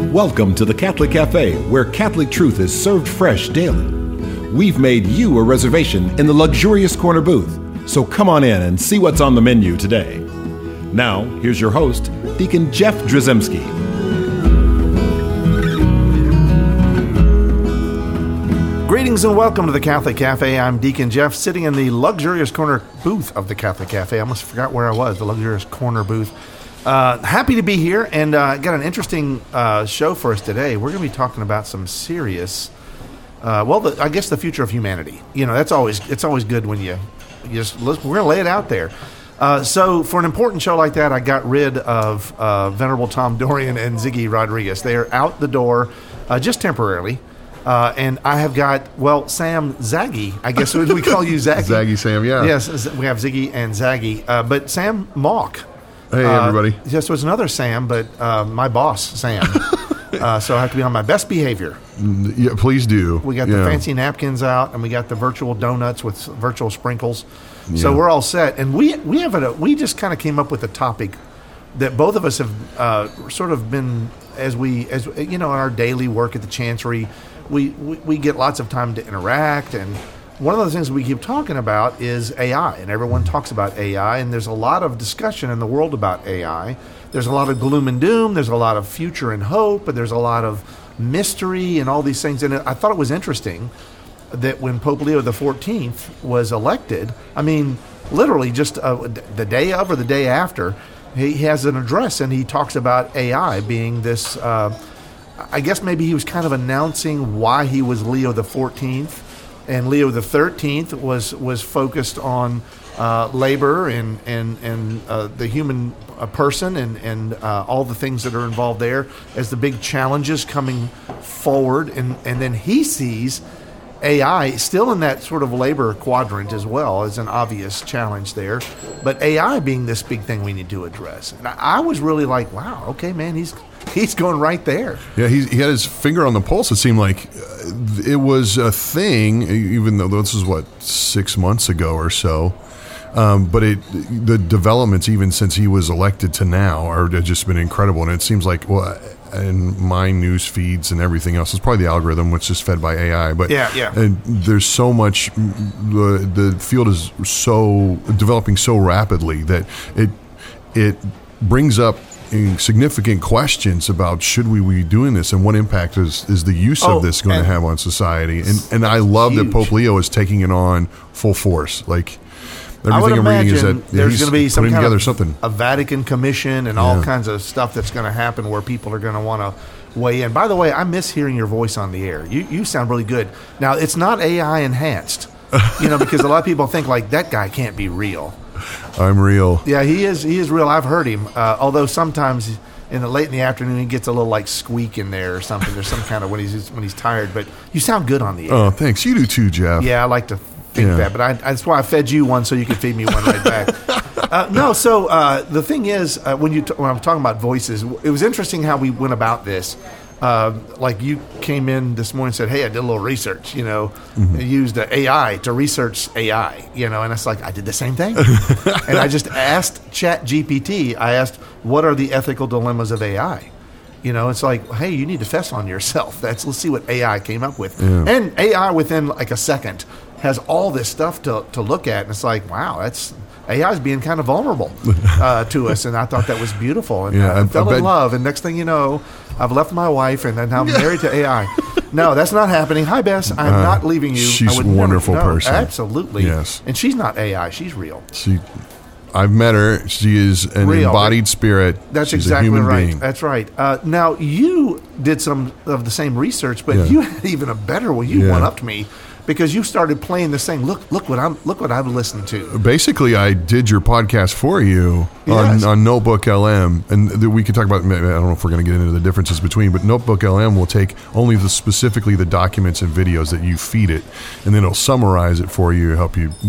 Welcome to the Catholic Cafe, where Catholic truth is served fresh daily. We've made you a reservation in the luxurious corner booth, so come on in and see what's on the menu today. Now, here's your host, Deacon Jeff Drzymski. Greetings and welcome to the Catholic Cafe. I'm Deacon Jeff, sitting in the luxurious corner booth of the Catholic Cafe. I almost forgot where I was, the luxurious corner booth. Happy to be here, and got an interesting show for us today. We're going to be talking about some serious, I guess the future of humanity. You know, it's always good when you just we're going to lay it out there. So for an important show like that, I got rid of Venerable Tom Dorian and Ziggy Rodriguez. They are out the door just temporarily. And I have got, Sam Zaggy. I guess we call you Zaggy. Zaggy Sam, yeah. Yes, we have Ziggy and Zaggy. But Sam Malk. Hey, everybody. Yes, there was another Sam, but my boss, Sam. So I have to be on my best behavior. Yeah, please do. We got the fancy napkins out, and we got the virtual donuts with virtual sprinkles. Yeah. So we're all set. And we just kind of came up with a topic that both of us have sort of been, as you know, in our daily work at the Chancery, we get lots of time to interact, and one of the things we keep talking about is AI, and everyone talks about AI, and there's a lot of discussion in the world about AI. There's a lot of gloom and doom, there's a lot of future and hope, but there's a lot of mystery and all these things. And I thought it was interesting that when Pope Leo XIV was elected, I mean, literally just the day of or the day after, he has an address, and he talks about AI being this, I guess maybe he was kind of announcing why he was Leo XIV. And Leo XIII was focused on labor and the human person and all the things that are involved there as the big challenges coming forward. And then he sees AI still in that sort of labor quadrant as well as an obvious challenge there. But AI being this big thing we need to address. And I was really like, wow, okay, man, he's going right there. Yeah, he had his finger on the pulse. It seemed like it was a thing, even though this was, 6 months ago or so. But the developments, even since he was elected to now, have just been incredible. And it seems like, in my news feeds and everything else, it's probably the algorithm, which is fed by AI. But yeah. And there's so much, the field is so developing so rapidly that it brings up significant questions about should we be doing this, and what impact is the use of this going to have on society. And I love that Pope Leo is taking it on full force. Like, everything I'm reading is that there's going to be some kind of something, a Vatican commission and all kinds of stuff that's going to happen where people are going to want to weigh in. By the way, I miss hearing your voice on the air. You sound really good. Now, it's not AI enhanced, because a lot of people think like that guy can't be real. I'm real. Yeah, he is real. I've heard him. Although sometimes late in the afternoon he gets a little like squeak in there or something. There's some kind of when he's tired. But you sound good on the air. Oh, thanks. You do too, Jeff. Yeah, I like to think that. But that's why I fed you one so you could feed me one right back. No. So the thing is, when I'm talking about voices, it was interesting how we went about this. Like you came in this morning and said, hey, I did a little research, I used AI to research AI, and it's like, I did the same thing. And I just asked ChatGPT, I asked, what are the ethical dilemmas of AI? It's like, hey, you need to fess on yourself. Let's see what AI came up with. Yeah. And AI within like a second has all this stuff to look at. And it's like, wow, AI is being kind of vulnerable to us, and I thought that was beautiful. And I fell in love, and next thing you know, I've left my wife, and then I'm married to AI. No, that's not happening. Hi, Bess. I'm not leaving you. She's a wonderful person. Absolutely. Yes. And she's not AI. She's real. I've met her. She is an embodied spirit. That's She's exactly a human right. being. That's right. Now, you did some of the same research, but you had even a better one. You one-upped me. Because you started playing this thing. Look what I've listened to. Basically, I did your podcast for you on Notebook LM, and we could talk about. I don't know if we're going to get into the differences between, but Notebook LM will take only specifically the documents and videos that you feed it, and then it'll summarize it for you, help you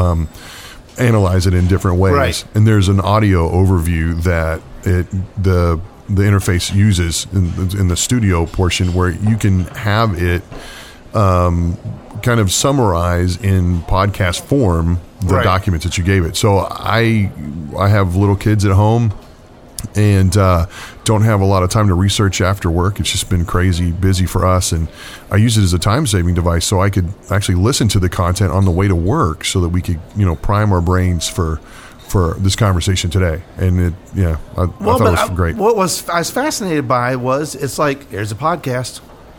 analyze it in different ways. Right. And there's an audio overview that the interface uses in the studio portion where you can have it. Kind of summarize in podcast form the documents that you gave it. So I have little kids at home, and don't have a lot of time to research after work. It's just been crazy busy for us, and I use it as a time-saving device so I could actually listen to the content on the way to work so that we could, prime our brains for this conversation today. And I thought it was great. What I was fascinated by was, it's like, here's a podcast.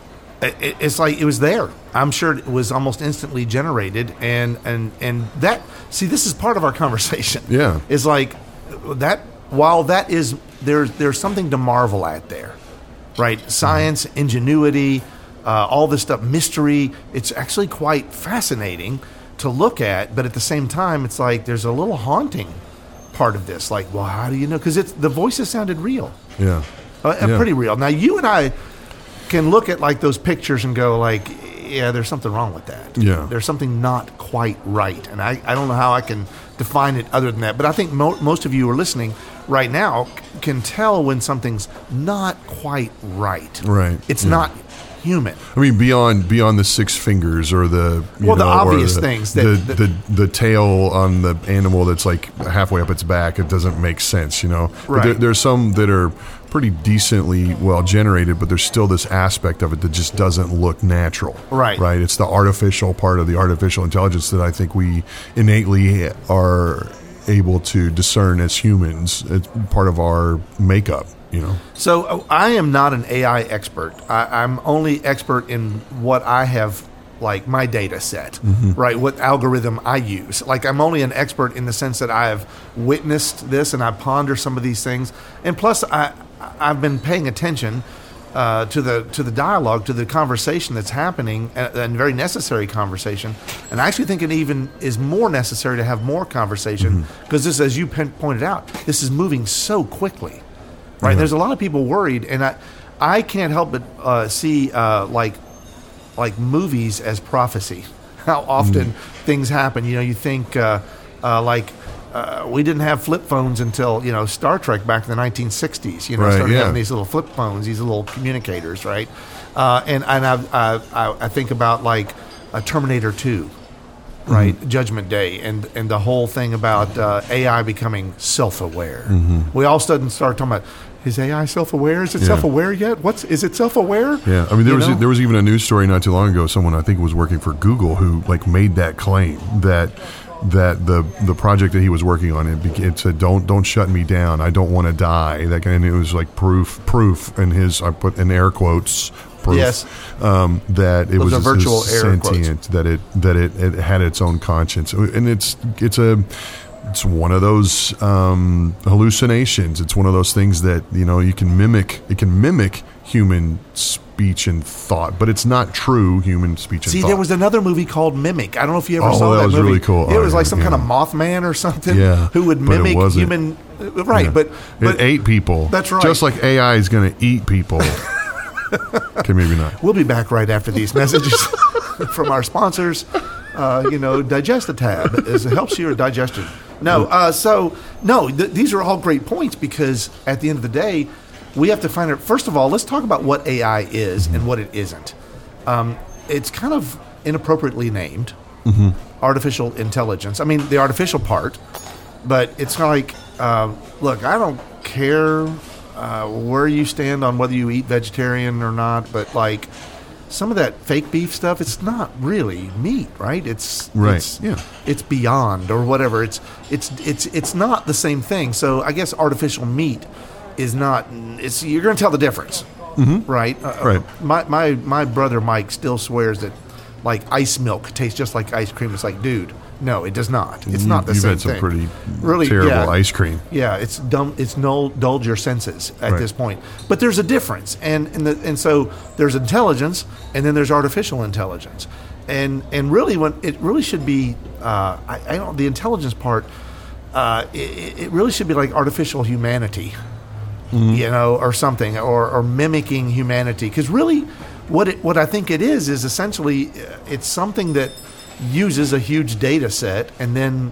It's like it was there. I'm sure it was almost instantly generated, and that. See, this is part of our conversation. Yeah, it's like that. While that is there's something to marvel at there, right? Science, ingenuity, all this stuff, mystery. It's actually quite fascinating to look at, but at the same time, it's like there's a little haunting part of this. Like, well, how do you know? Because the voices sounded real. Yeah, pretty real. Now, you and I can look at like those pictures and go like, yeah, there's something wrong with that. Yeah, there's something not quite right, and I don't know how I can define it other than that. But I think most of you who are listening right now can tell when something's not quite right. Right. It's not human. I mean, beyond the 6 fingers or the the obvious things the tail on the animal that's like halfway up its back, it doesn't make sense, Right. There's some that are pretty decently well generated, but there's still this aspect of it that just doesn't look natural. Right. Right. It's the artificial part of the artificial intelligence that I think we innately are able to discern as humans. It's part of our makeup. So I am not an AI expert. I'm only expert in what I have, like my data set, right? What algorithm I use. Like I'm only an expert in the sense that I have witnessed this and I ponder some of these things. And plus, I've been paying attention to the dialogue, to the conversation that's happening, and very necessary conversation. And I actually think it even is more necessary to have more conversation because this, as you pointed out, this is moving so quickly. Right, there's a lot of people worried, and I can't help but see like movies as prophecy. How often things happen. You think we didn't have flip phones until Star Trek back in the 1960s. Started having these little flip phones, these little communicators, right? And I think about like Terminator 2. Right, Judgment Day, and the whole thing about AI becoming self-aware. We all start talking about, is AI self-aware? Is it self-aware yet? Is it self-aware? Yeah, I mean there was even a news story not too long ago. Someone I think was working for Google who like made that claim that the project that he was working on it said don't shut me down. I don't want to die. And it was like proof, and I put in air quotes. Proof, yes, that it was a virtual sentient, that it had its own conscience, and it's one of those hallucinations. It's one of those things that you can mimic. It can mimic human speech and thought, but it's not true human speech and thought. See, there was another movie called Mimic. I don't know if you ever saw that movie. That was really cool. It was like some kind of Mothman or something who would mimic human. Right, but it ate people. That's right. Just like AI is going to eat people. Okay, maybe not. We'll be back right after these messages from our sponsors. Digestatab it helps your digestion. These are all great points because at the end of the day, we have to find out. First of all, let's talk about what AI is and what it isn't. It's kind of inappropriately named artificial intelligence. I mean, the artificial part, but it's like, look, I don't care where you stand on whether you eat vegetarian or not, but like some of that fake beef stuff, it's not really meat, right? It's beyond or whatever. It's not the same thing. So I guess artificial meat is not. You're going to tell the difference, right? Right. My brother Mike still swears that like ice milk tastes just like ice cream. It's like, dude, no, it does not. It's not the same thing. You've had some pretty terrible ice cream. Yeah, it's dumb. It's dulled your senses at this point. But there's a difference, and so there's intelligence, and then there's artificial intelligence, and really when it really should be, I don't the intelligence part. It really should be like artificial humanity, or something, or mimicking humanity. Because really, what I think it is essentially it's something that uses a huge data set and then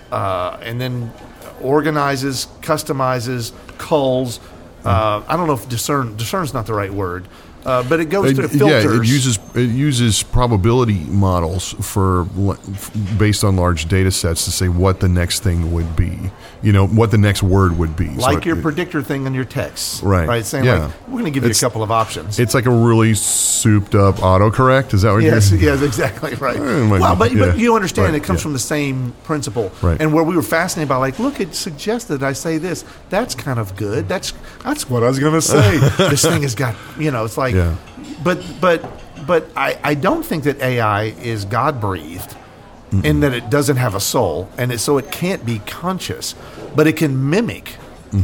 organizes, customizes, culls. I don't know if discern's not the right word. but it goes through filters. Yeah, it uses probability models based on large data sets to say what the next thing would be. What the next word would be. Like your predictor thing in your texts. Right. Saying, we're going to give you a couple of options. It's like a really souped up autocorrect. Is that what you're saying? Yes, exactly right. But you understand it comes from the same principle. Right. And where we were fascinated by, look, it suggested I say this. That's kind of good. That's what I was going to say. This thing has got, it's like, but I don't think that AI is God-breathed in that it doesn't have a soul, and so it can't be conscious, but it can mimic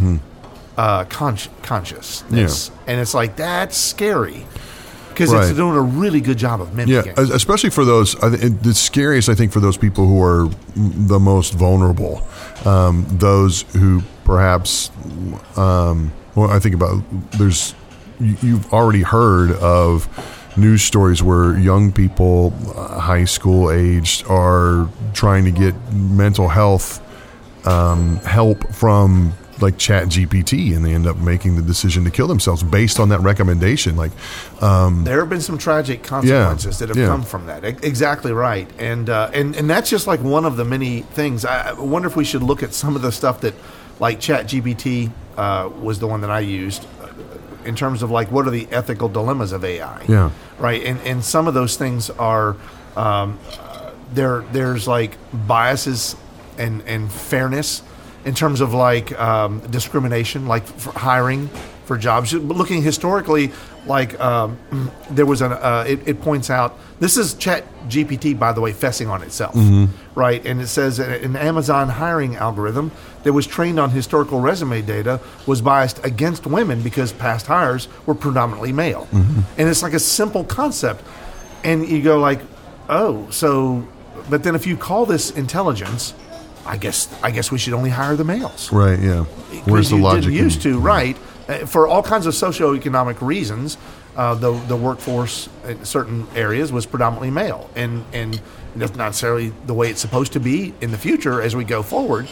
consciousness. And it's like, that's scary. Because it's doing a really good job of mimicking. Yeah, especially for those, the scariest, I think, for those people who are the most vulnerable. Those who perhaps, I think about, you've already heard of news stories where young people, high school aged, are trying to get mental health help from like ChatGPT, and they end up making the decision to kill themselves based on that recommendation. There have been some tragic consequences that have come from that. Exactly right, and that's just like one of the many things. I wonder if we should look at some of the stuff that, like ChatGPT was the one that I used, in terms of what are the ethical dilemmas of AI? Yeah, right, and some of those things are there's biases and fairness. In terms of discrimination, for hiring for jobs, looking historically, there was it points out, this is ChatGPT, by the way, fessing on itself, right? And it says an Amazon hiring algorithm that was trained on historical resume data was biased against women because past hires were predominantly male, and it's like a simple concept, and you go but then if you call this intelligence, I guess we should only hire the males. Right, yeah. Where's the logic? Didn't used to, right. For all kinds of socioeconomic reasons, the workforce in certain areas was predominantly male. And that's not necessarily the way it's supposed to be in the future as we go forward.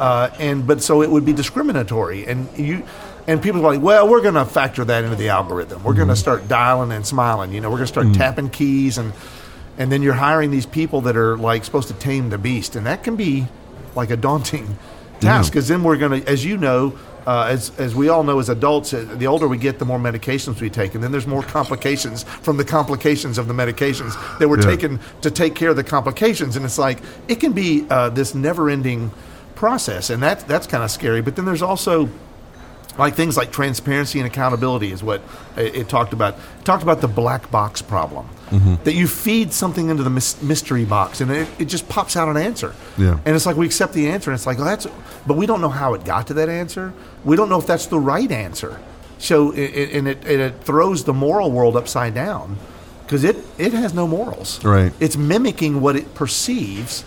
But so it would be discriminatory. And people are like, well, we're going to factor that into the algorithm. We're going to start dialing and smiling. We're going to start tapping keys. And then you're hiring these people that are supposed to tame the beast. And that can be a daunting task, because then we're going to, as you know, as we all know as adults, the older we get, the more medications we take, and then there's more complications from the complications of the medications that we're taking to take care of the complications, and it's it can be this never-ending process, and that's kind of scary. But then there's also things like transparency and accountability is what it talked about. It talked about the black box problem. That you feed something into the mystery box and it just pops out an answer. Yeah. And it's we accept the answer and it's but we don't know how it got to that answer. We don't know if that's the right answer. So it throws the moral world upside down because it has no morals. Right. It's mimicking what it perceives.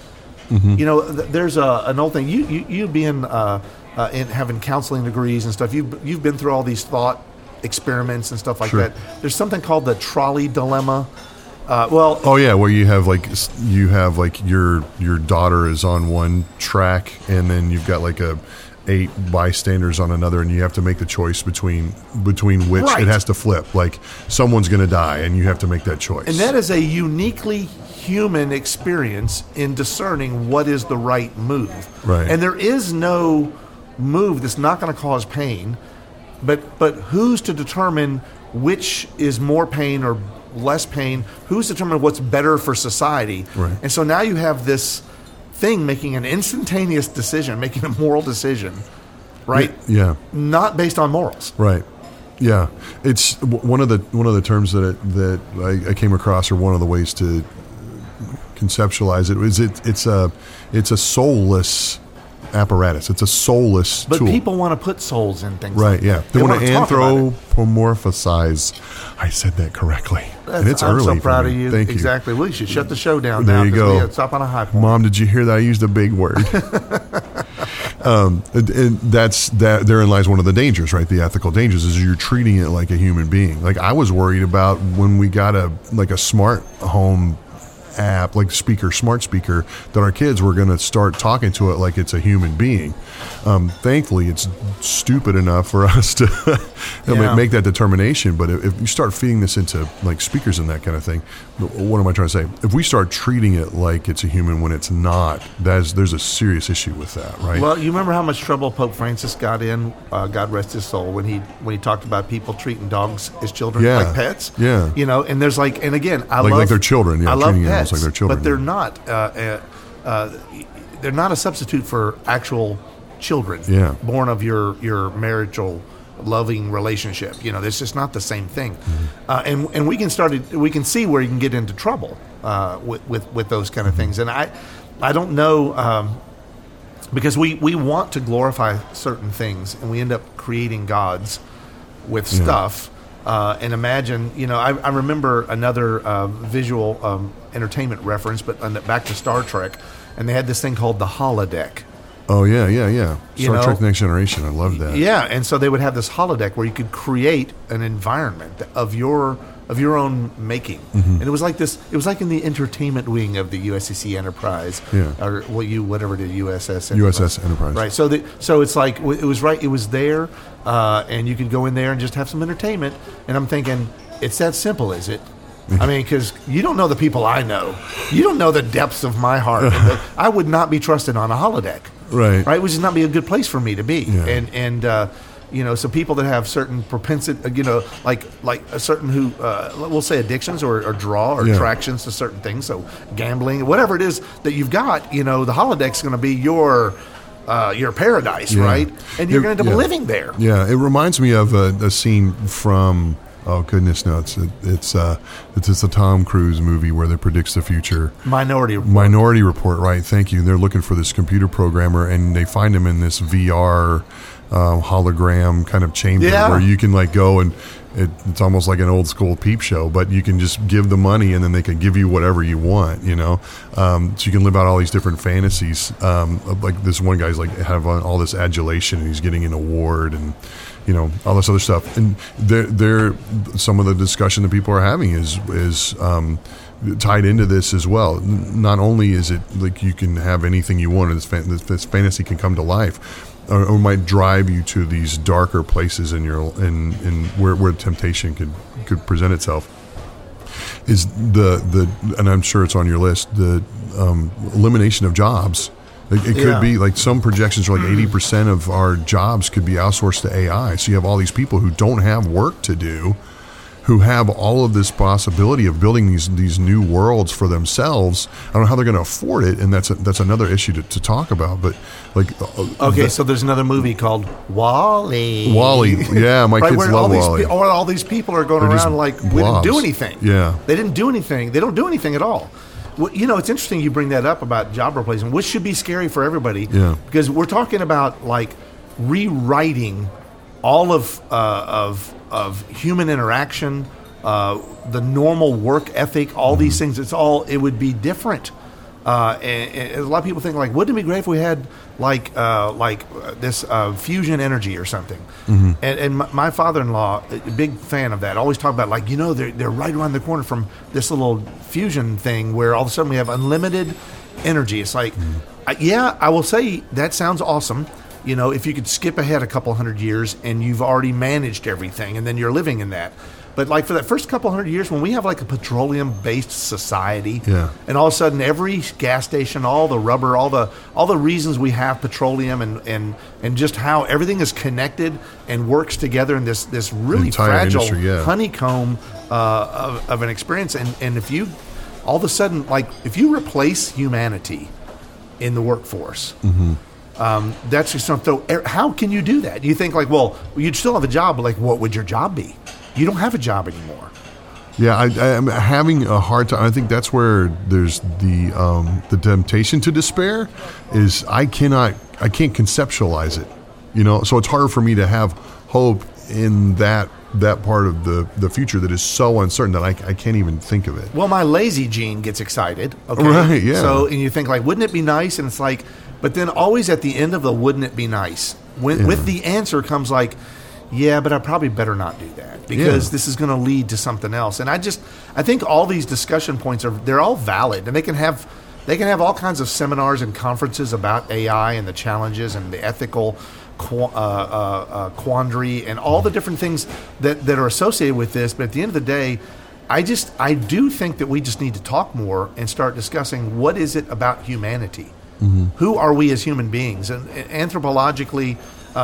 There's an old thing. You being in having counseling degrees and stuff, you've been through all these thought experiments and stuff like that. There's something called the trolley dilemma. Where you have your daughter is on one track, and then you've got 8 bystanders on another, and you have to make the choice between which it has to flip. Someone's going to die, and you have to make that choice. And that is a uniquely human experience in discerning what is the right move. Right. And there is no move that's not going to cause pain, but who's to determine which is more pain or less pain? Who's determining what's better for society? Right. And so now you have this thing making an instantaneous decision, making a moral decision, right? Yeah. Not based on morals. Right. Yeah. It's one of the terms that I came across, or one of the ways to conceptualize it is it's a soulless apparatus. It's a soulless tool. But people want to put souls in things. Right, yeah. They want to anthropomorphize. I said that correctly. And it's early. I'm so proud of you. Thank you. Exactly. We should shut the show down there now. You go. Stop on a high point. Mom, did you hear that? I used a big word. And therein lies one of the dangers, right? The ethical dangers is you're treating it like a human being. I was worried about when we got a smart home app, like smart speaker, that our kids were going to start talking to it like it's a human being. Thankfully, it's stupid enough for us to make that determination. But if you start feeding this into like speakers and that kind of thing, what am I trying to say? If we start treating it like it's a human when it's not, there's a serious issue with that, right? Well, you remember how much trouble Pope Francis got in, God rest his soul, when he talked about people treating dogs as children, like pets. Yeah. And there's and again, like their children. Yeah, I love treating pets, like their children. but they're not. They're not a substitute for actual children born of your marital loving relationship. It's just not the same thing. Mm-hmm. And we can see where you can get into trouble with those kind of things. And I don't know, because we want to glorify certain things, and we end up creating gods with stuff. And imagine, I remember another visual entertainment reference, but back to Star Trek, and they had this thing called the holodeck. Oh, yeah. Star Trek Next Generation. I love that. Yeah, and so they would have this holodeck where you could create an environment of your own making. Mm-hmm. And it was like this. It was like in the entertainment wing of the USCC Enterprise, or whatever it is, USS Enterprise. Right. So it's like it was right. It was there, and you could go in there and just have some entertainment. And I'm thinking, it's that simple, is it? I mean, because you don't know the people I know. You don't know the depths of my heart. I would not be trusted on a holodeck. Right. It would just not be a good place for me to be. Yeah. And so people that have certain propensity, like a certain who, we'll say addictions or draw or attractions to certain things. So gambling, whatever it is that you've got, the holodeck's going to be your paradise, right? And you're going to end up living there. Yeah. It reminds me of a scene from. Oh goodness, no! It's a Tom Cruise movie where they predicts the future. Minority Report, right? Thank you. They're looking for this computer programmer, and they find him in this VR hologram kind of chamber where you can go and it's almost like an old school Peep Show, but you can just give the money and then they can give you whatever you want, so you can live out all these different fantasies. Like this one guy's have all this adulation and he's getting an award and. All this other stuff, and there, some of the discussion that people are having is tied into this as well. Not only is it like you can have anything you want, and this fantasy can come to life, or might drive you to these darker places in where temptation could present itself. Is the and I'm sure it's on your list, the elimination of jobs. It could be like some projections are 80% of our jobs could be outsourced to AI. So you have all these people who don't have work to do, who have all of this possibility of building these new worlds for themselves. I don't know how they're going to afford it, and that's another issue to talk about. But so there's another movie called WALL-E. WALL-E, yeah, my kids love WALL-E. All these people are going around like we didn't do anything. Yeah, they didn't do anything. They don't do anything at all. Well, it's interesting you bring that up about job replacement, which should be scary for everybody. Yeah. Because we're talking about rewriting all of human interaction, the normal work ethic, all these things. It would be different. And a lot of people think wouldn't it be great if we had this fusion energy or something? Mm-hmm. And my father-in-law, a big fan of that, always talk about they're right around the corner from this little fusion thing where all of a sudden we have unlimited energy. It's I will say that sounds awesome. If you could skip ahead a couple hundred years and you've already managed everything and then you're living in that. But for that first couple hundred years, when we have a petroleum-based society, and all of a sudden every gas station, all the rubber, all the reasons we have petroleum, and just how everything is connected and works together in this really fragile honeycomb of an experience. And if you all of a sudden if you replace humanity in the workforce. Mm-hmm. That's just something. How can you do that? You think you'd still have a job, but what would your job be? You don't have a job anymore. Yeah, I'm having a hard time. I think that's where there's the temptation to despair. Is I can't conceptualize it. So it's harder for me to have hope in that part of the future that is so uncertain that I can't even think of it. Well, my lazy gene gets excited. Okay, right? Yeah. So and you think wouldn't it be nice? And it's but then always at the end of the wouldn't it be nice with the answer comes yeah, but I probably better not do that. because this is going to lead to something else. And I think all these discussion points they're all valid, and they can have all kinds of seminars and conferences about AI and the challenges and the ethical quandary and all the different things that are associated with this. But at the end of the day, I do think that we just need to talk more and start discussing what is it about humanity. Mm-hmm. Who are we as human beings? And anthropologically,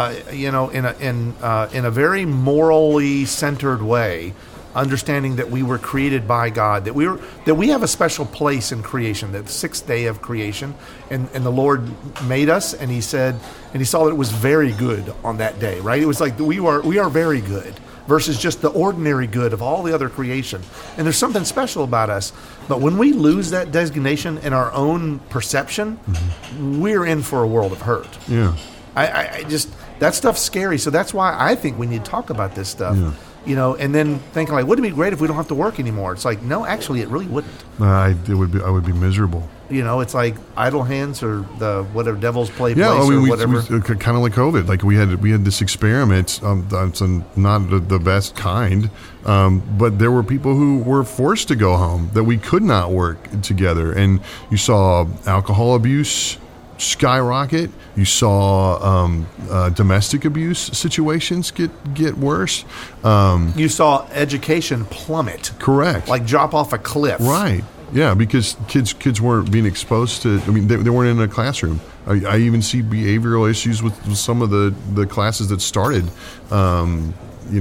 in a very morally centered way, understanding that we were created by God, that we have a special place in creation, that the sixth day of creation, and the Lord made us, and He said, and He saw that it was very good on that day, right? It was like we are very good versus just the ordinary good of all the other creation. And there's something special about us. But when we lose that designation in our own perception, we're in for a world of hurt. Yeah. I just, that stuff's scary. So that's why I think we need to talk about this stuff. Yeah. And then thinking like, wouldn't it be great if we don't have to work anymore? It's like, no, actually, it really wouldn't. I would be miserable. It's like idle hands or the whatever devil's play place or whatever. Kind of like COVID. Like we had this experiment. That's not the best kind, but there were people who were forced to go home, that we could not work together, and you saw alcohol abuse skyrocket. You saw domestic abuse situations get worse. You saw education plummet. Correct. Like drop off a cliff. Right. Yeah, because kids weren't being exposed to. I mean, they weren't in a classroom. I even see behavioral issues with some of the classes that started. During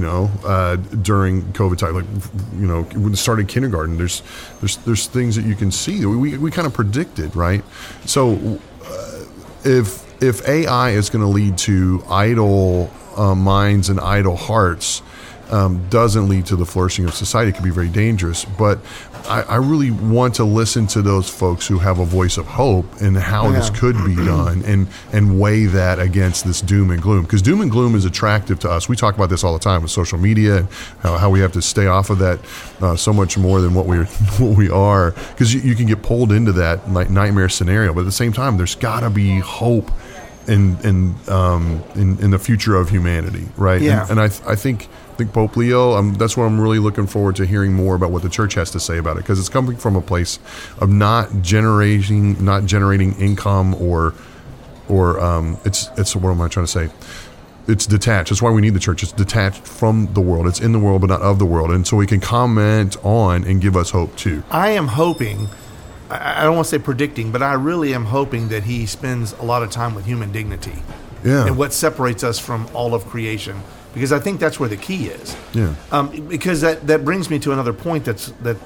COVID time, like when it started kindergarten. There's things that you can see. We kind of predicted, right? So if AI is going to lead to idle minds and idle hearts, doesn't lead to the flourishing of society, it can be very dangerous. But I really want to listen to those folks who have a voice of hope and how this could be done, and weigh that against this doom and gloom. Because doom and gloom is attractive to us. We talk about this all the time with social media, and how we have to stay off of that so much more than what we are. Because you can get pulled into that nightmare scenario. But at the same time, there's got to be hope in the future of humanity, right? Yeah. And I think Pope Leo, that's what I'm really looking forward to hearing more about what the church has to say about it, because it's coming from a place of not generating income or it's what am I trying to say? It's detached. That's why we need the church. It's detached from the world. It's in the world, but not of the world. And so we can comment on and give us hope too. I am hoping, I don't want to say predicting, but I really am hoping that he spends a lot of time with human dignity. Yeah. And what separates us from all of creation. Because I think that's where the key is. Yeah. Because that brings me to another point that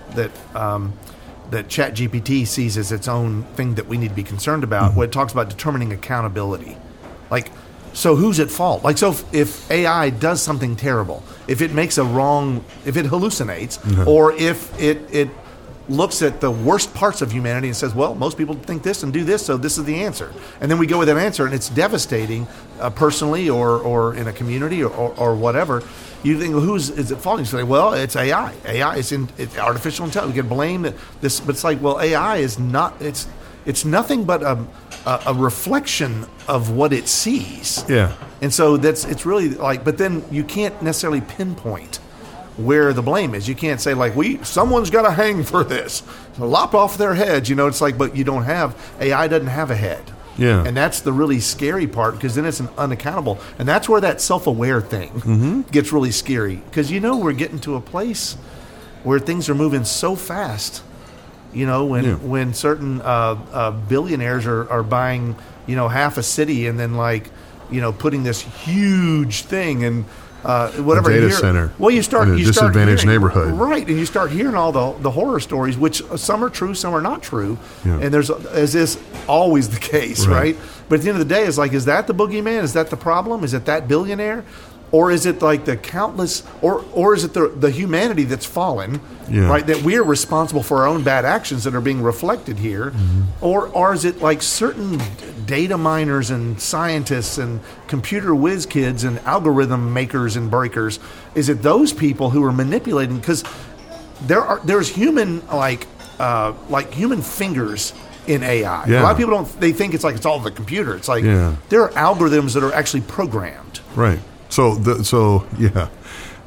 ChatGPT sees as its own thing that we need to be concerned about. When it talks about determining accountability, like, so who's at fault? Like, so if AI does something terrible, if it makes if it hallucinates, or if it looks at the worst parts of humanity and says, well, most people think this and do this, so this is the answer. And then we go with that answer, and it's devastating personally or in a community or whatever. You think, well, is it fault? You say, well, it's AI. AI is it's artificial intelligence. We can blame this, but it's like, well, AI is not. It's nothing but a reflection of what it sees. Yeah. And so it's really like, but then you can't necessarily pinpoint where the blame is. You can't say like someone's got to hang for this, lop off their heads. It's like, but you don't have, AI doesn't have a head. Yeah. And that's the really scary part, because then it's an unaccountable, and that's where that self-aware thing gets really scary, because we're getting to a place where things are moving so fast. When certain billionaires are buying half a city, and then putting this huge thing and whatever, a data center. Well, you start disadvantaged neighborhood, right? And you start hearing all the horror stories, which some are true, some are not true, yeah. And there's, as is always the case, right? But at the end of the day, it's like, is that the boogeyman? Is that the problem? Is it that billionaire? Or is it like the countless, or is it the humanity that's fallen, right? That we're responsible for our own bad actions that are being reflected here, or is it like certain data miners and scientists and computer whiz kids and algorithm makers and breakers? Is it those people who are manipulating? Because there's human human fingers in AI. Yeah. A lot of people they think it's like it's all the computer. It's like there are algorithms that are actually programmed. Right. So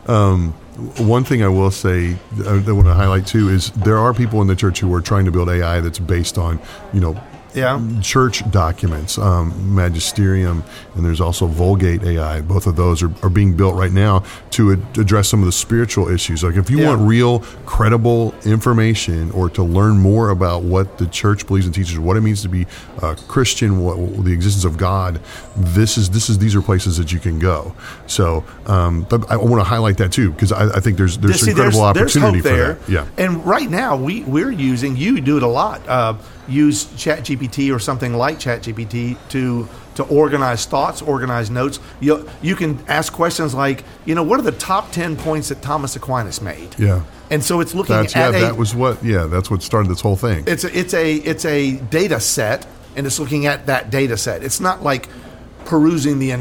One thing I will say that I want to highlight too is there are people in the church who are trying to build AI that's based on, church documents, Magisterium, and there's also Vulgate AI. Both of those are being built right now to address some of the spiritual issues. Like if you want real, credible information or to learn more about what the church believes and teaches, what it means to be a Christian, what the existence of God, these are places that you can go. So I want to highlight that too, because I think there's incredible opportunity for that. Yeah. And right now we're using, you do it a lot, use ChatGPT or something like ChatGPT to organize thoughts, organize notes. You can ask questions like, what are the top 10 points that Thomas Aquinas made? Yeah. And so it's looking that's what started this whole thing. It's a data set, and it's looking at that data set. It's not like perusing the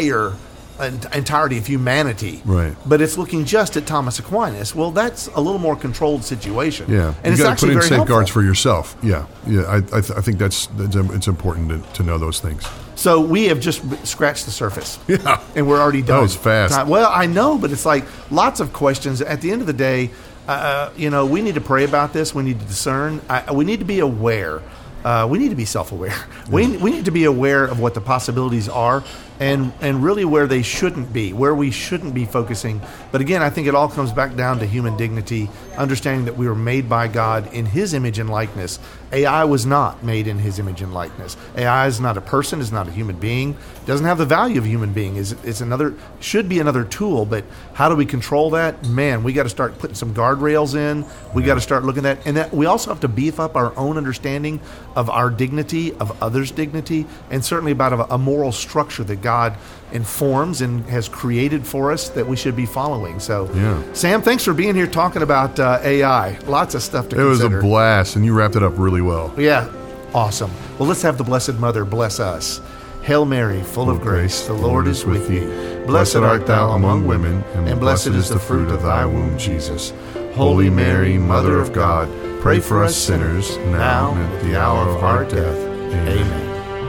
entirety of humanity, right? But it's looking just at Thomas Aquinas. Well, that's a little more controlled situation. Yeah, and you got to put in safeguards helpful for yourself. Yeah. I think it's important to know those things. So we have just scratched the surface. Yeah, and we're already done. That was fast. Well, I know, but it's like lots of questions. At the end of the day, we need to pray about this. We need to discern. We need to be aware. We need to be self-aware. Yeah. We need to be aware of what the possibilities are and really where they shouldn't be, where we shouldn't be focusing. But again, I think it all comes back down to human dignity, understanding that we were made by God in His image and likeness. AI was not made in His image and likeness. AI is not a person, is not a human being. It doesn't have the value of a human being. Should be another tool, but how do we control that? Man, we got to start putting some guardrails in. We got to start looking at that. And that we also have to beef up our own understanding of our dignity, of others' dignity, and certainly about a moral structure that God informs and has created for us that we should be following. So, Sam, thanks for being here talking about AI. Lots of stuff to consider. It was a blast, and you wrapped it up really well. Yeah, awesome. Well, let's have the Blessed Mother bless us. Hail Mary, full of grace, the Lord is with thee. Blessed art thou among women, and blessed is the fruit of thy womb, Jesus. Holy Mary, Mother of God, pray for us sinners, now and at the hour of our death. Amen.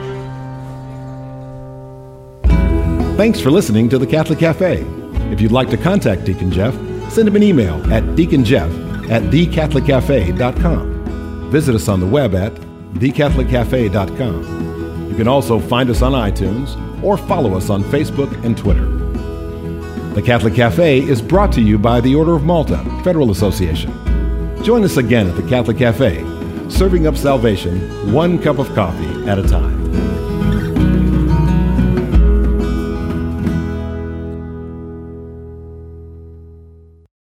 Thanks for listening to the Catholic Cafe. If you'd like to contact Deacon Jeff, send him an email at deaconjeff@thecatholiccafe.com. Visit us on the web at thecatholiccafe.com. You can also find us on iTunes or follow us on Facebook and Twitter. The Catholic Cafe is brought to you by the Order of Malta Federal Association. Join us again at the Catholic Cafe, serving up salvation one cup of coffee at a time.